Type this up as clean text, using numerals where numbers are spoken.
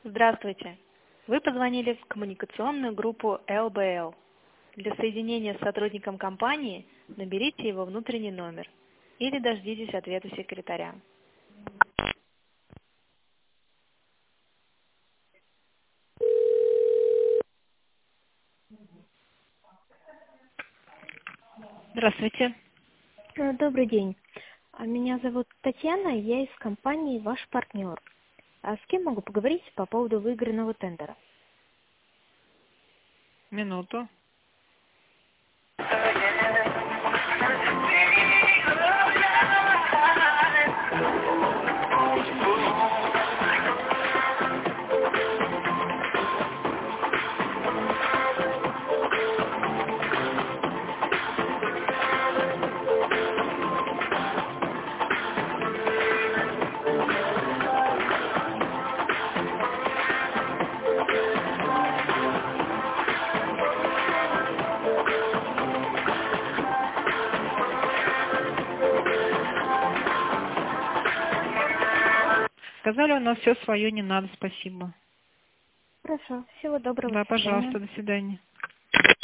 Здравствуйте. Вы позвонили в коммуникационную группу ЛБЛ. Для соединения с сотрудником компании наберите его внутренний номер или дождитесь ответа секретаря. Здравствуйте. Добрый день. Меня зовут Татьяна, я из компании «Ваш партнер». А с кем могу поговорить по поводу выигранного тендера? Минуту. Сказали, у нас все свое, не надо, спасибо. Хорошо, всего доброго, Да, до свидания. пожалуйста, до свидания.